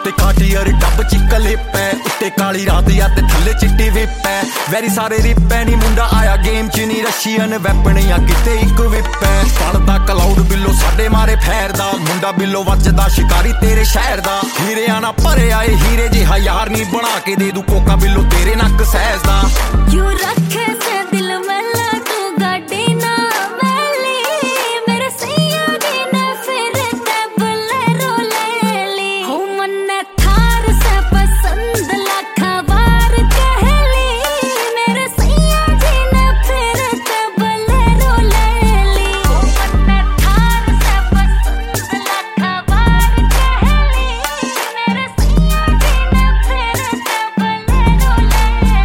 उत्ते काटियर डब च कलिप है, उत्ते काली रात या ते थल्ले चिट्टी विप है। वैरी सारे रिप है नी मुंडा आया गेम च नी रशियन वैपन या किते इक विप है। पड़दा क्लाउड बिलो साडे मारे फैरदा, मुंडा बिलो वजदा शिकारी तेरे शहर दा। हीरे आना भरे आए हीरे जिहा यार नी बना के दे दू कोका बिलो तेरे नक सैजदा। यू रखे से दिल में लाडू गाड़ी ना वैली, मेरे सैया दी ने फिर ते बोलेरो ले ली। हो मन्ने थार से पसंद लाखा बार कहली, मेरे सैया दी ने फिर ते बोलेरो ले ली। हो मन्ने थार से पसंद लाखा बार कहली, मेरे सैया दी ने फिर ते बोलेरो ले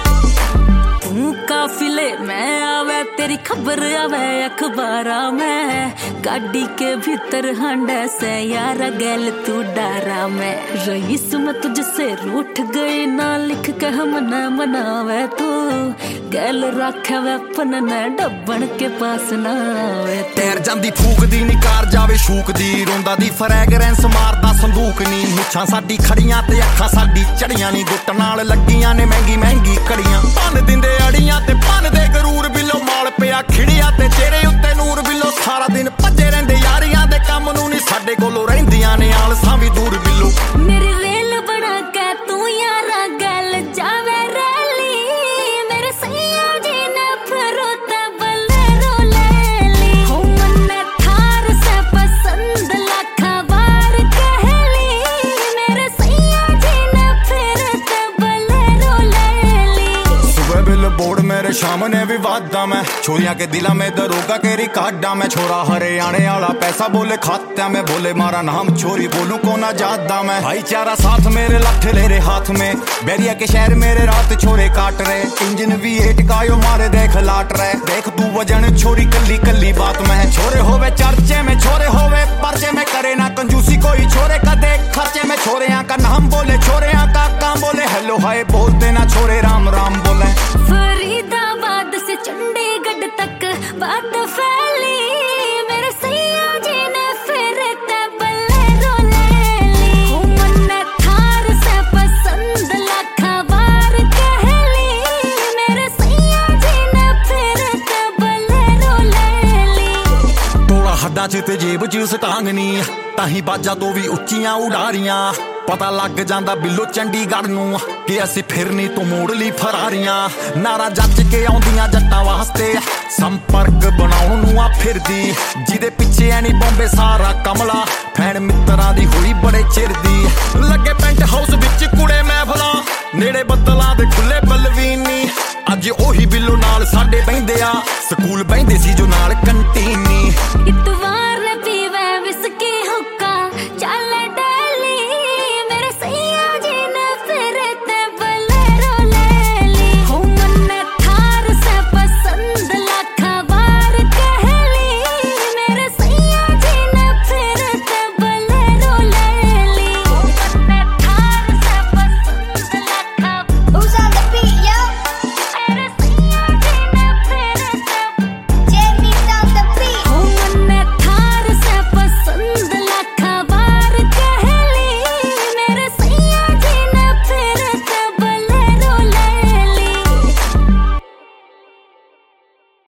ली। तू काफिले में आवे तेरी खबर आवे अखबारा में, गाड़ी के भीतर हांडे से यार गैल तू डारा में। रईस मैं तुझसे रूठ गई ना लिख के हम न मनावे तू, गैल रखे वेपन न डब्बन के पास ना आवे। तैर जांदी फूक दी निकार जावे शूक दी, रोंदा दी फ्रैगरेंस मारदा संदूक नी। मुछां साडी खड़ियां ते अखां साडी चढ़ियां नी, गुੱਟ नाल लगियां ने महंगी महंगी कड़ियां। भन दिंदे अड़ियां ते भन दे गरूर बिलो माल पिया खिड़िया ते चेहरे उत्ते नूर बिलो। सारा दिन भज्जे रहिंदे यारियां दे काम नूं नी, साडे कोलों रहिंदियां ने आलसां भी दूर बिलो। मेरी रेल बना के तू यारा गैल जावे रैली, मेरे सैया जी ने फिर ते बोलेरो ले ली। हो मन्ने थार से पसंद लाखा बार कहली, मेरे सैया जी ने फिर ते बोलेरो ले ली। सुबह बिल बोर्ड मेरे शाम ने भी वादा मैं, छोरियां के दिला में दरोगा के रिकार्डा में। छोरा हरियाणे वाला पैसा बोले खाता में, बोले मारा नाम छोरी बोलूं को ना जादा मैं। भाईचारा साथ मेरे लठ ले रे हाथ में, बैरिया के शहर मेरे रात छोरे काट रहे। इंजन भी एट कायो मारे देख लाट रहे, देख तू वजन छोरी कल्ली कल्ली बात में। छोरे होवे चर्चे में छोरे होवे पर्चे में, करे ना कंजूसी कोई छोरे का देख खर्चे में। छोरे का नाम बोले छोरे का काम बोले, हेलो हाय बोलते ना छोरे राम राम बोले। फरीदाबाद से चंडीगढ़ तक बात फैली, मेरे सैया जी ने फिर ते बोलेरो ले ली। हो मन्ने थार से पसंद लाखा बार कहली, मेरे सैया जी ने फिर ते बोलेरो ले ली। टोला हड्डा च ते जेब च सटांगनी, ताही बाजा तो भी उच्चियां उडारियां। पता लग जांदा बिलो चंडीगढ़ नूं कि असीं फिरनी तो मोड़ ली फरारियां। नारा जੱਜ के आउंदियां जट्टां वास्ते, संपर्क बनाउण नूं आ फिरदी। जिदे पिछे ऐ नी बॉम्बे सारा कमला, फैन मित्तरां दी होई बड़े चिर दी। लगे पेंट हाउस विच कुड़े महफलां, नेड़े बद्दलां दे खुले बलवीनी। अज ओही बिलो नाल साडे बहिंदे आ, स्कूल बहिंदे सी जो नाल कंटीनी।